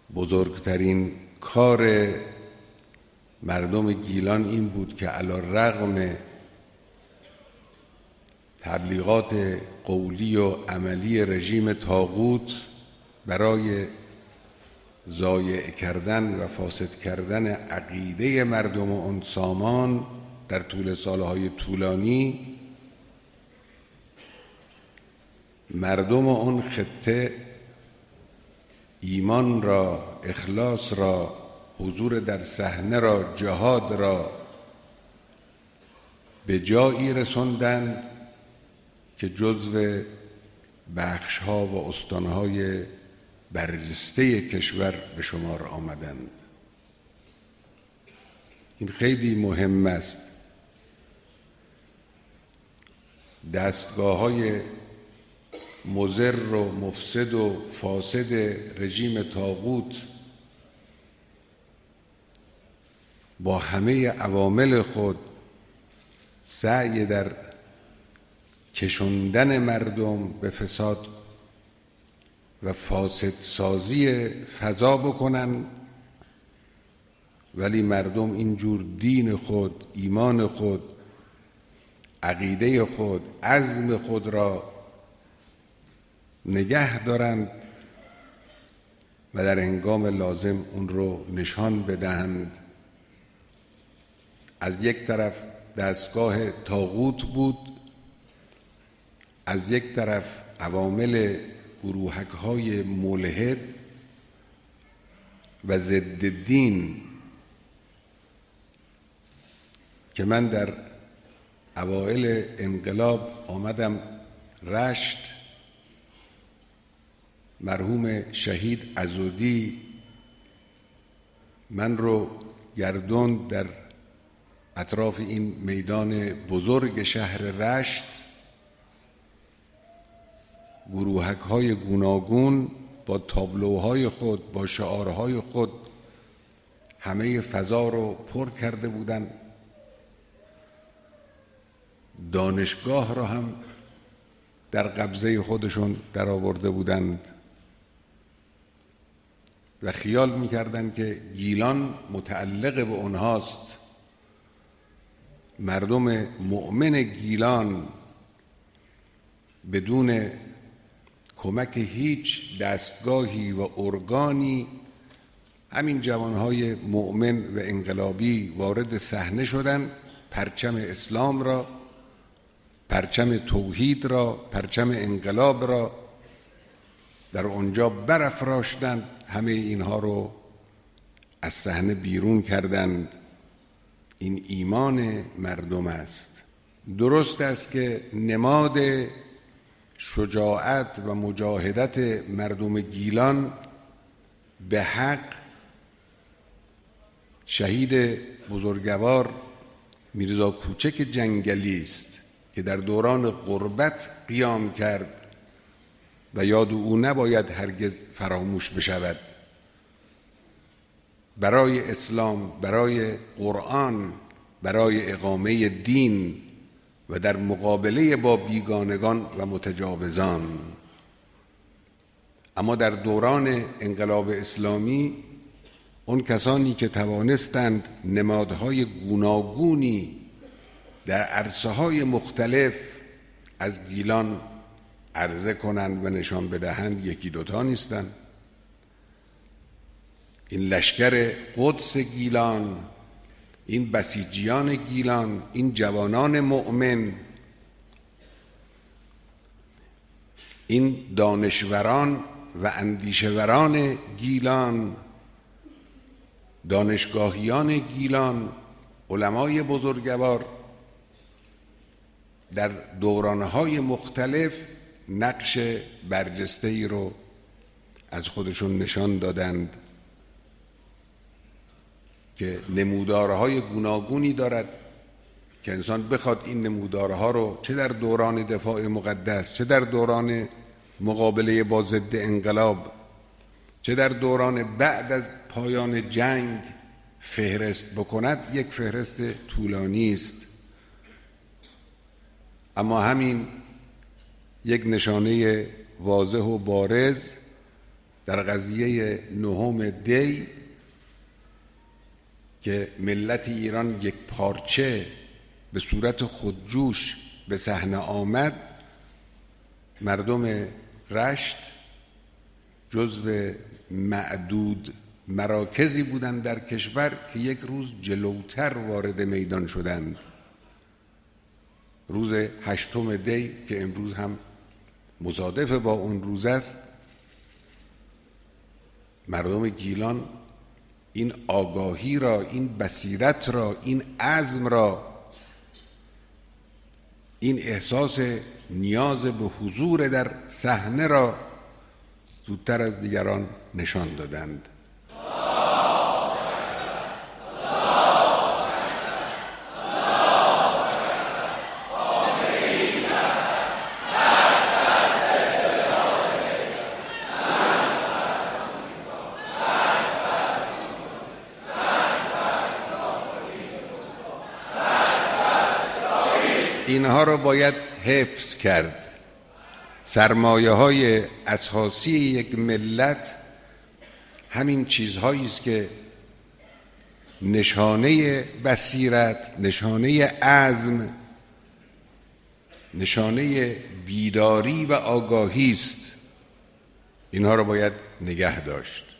بزرگترین کار مردم گیلان این بود که علی الرغم تبلیغات قولی و عملی رژیم طاغوت برای ضایع کردن و فاسد کردن عقیده مردم اون سامان در طول سالهای طولانی، مردم اون خطه ایمان را، اخلاص را، حضور در صحنه را، جهاد را به جایی رسوندند که جزو بخش‌ها و استان‌های برجسته کشور به شمار آمدند. این خیلی مهم است. دستگاه‌های مضر و مفسد و فاسد رژیم طاغوت با همه عوامل خود سعی در کشوندن مردم به فساد و فاسد سازی فضا بکنن، ولی مردم اینجور دین خود، ایمان خود، عقیده خود، عزم خود را نگه دارند و در هنگام لازم اون رو نشان بدهند. از یک طرف دستگاه طاغوت بود، از یک طرف عوامل گروهک‌های ملحد و ضد دین که من در اوائل انقلاب آمدم رشت، مرحوم شهید عضدی من رو گردوند در اطراف این میدان بزرگ شهر رشت. گروهک‌های گوناگون با تابلوهای خود، با شعارهای خود همه فضا رو پر کرده بودند. دانشگاه را هم در قبضه خودشون در آورده بودند و خیال می‌کردند که گیلان متعلق به اونهاست. مردم مؤمن گیلان بدون کمک هیچ دستگاهی و ارگانی، همین جوانهای مؤمن و انقلابی وارد صحنه شدند، پرچم اسلام را، پرچم توحید را، پرچم انقلاب را در اونجا برافراشتند. همه اینها رو از صحنه بیرون کردند. این ایمان مردم است. درست است که نماد شجاعت و مجاهدت مردم گیلان به حق شهید بزرگوار میرزا کوچک جنگلی است که در دوران غربت قیام کرد و یاد او نباید هرگز فراموش بشود. برای اسلام، برای قرآن، برای اقامه دین و در مقابله با بیگانگان و متجاوزان. اما در دوران انقلاب اسلامی اون کسانی که توانستند نمادهای گوناگونی در عرصه‌های مختلف از گیلان عرضه کنند و نشان بدهند یکی دوتا نیستند. این لشکر قدس گیلان، این بسیجیان گیلان، این جوانان مؤمن، این دانشوران و اندیشوران گیلان، دانشگاهیان گیلان، علمای بزرگوار در دورانهای مختلف نقش برجسته‌ای رو از خودشون نشان دادند که نمودارهای گوناگونی دارد که انسان بخواد این نمودارها رو چه در دوران دفاع مقدس، چه در دوران مقابله با ضد انقلاب، چه در دوران بعد از پایان جنگ فهرست بکند، یک فهرست طولانی است. اما همین یک نشانه واضح و بارز در قضیه 9 دی که ملت ایران یک پارچه به صورت خودجوش به صحنه آمد، مردم رشت جزو معدود مراکزی بودند در کشور که یک روز جلوتر وارد میدان شدند. روز 8 دی که امروز هم مصادف با اون روز است، مردم گیلان این آگاهی را، این بصیرت را، این عزم را، این احساس نیاز به حضور در صحنه را زودتر از دیگران نشان دادند. اینها را باید حفظ کرد. سرمایه های اساسی یک ملت همین چیزهایی است که نشانه بصیرت، نشانه عزم، نشانه بیداری و آگاهی است. اینها را باید نگه داشت.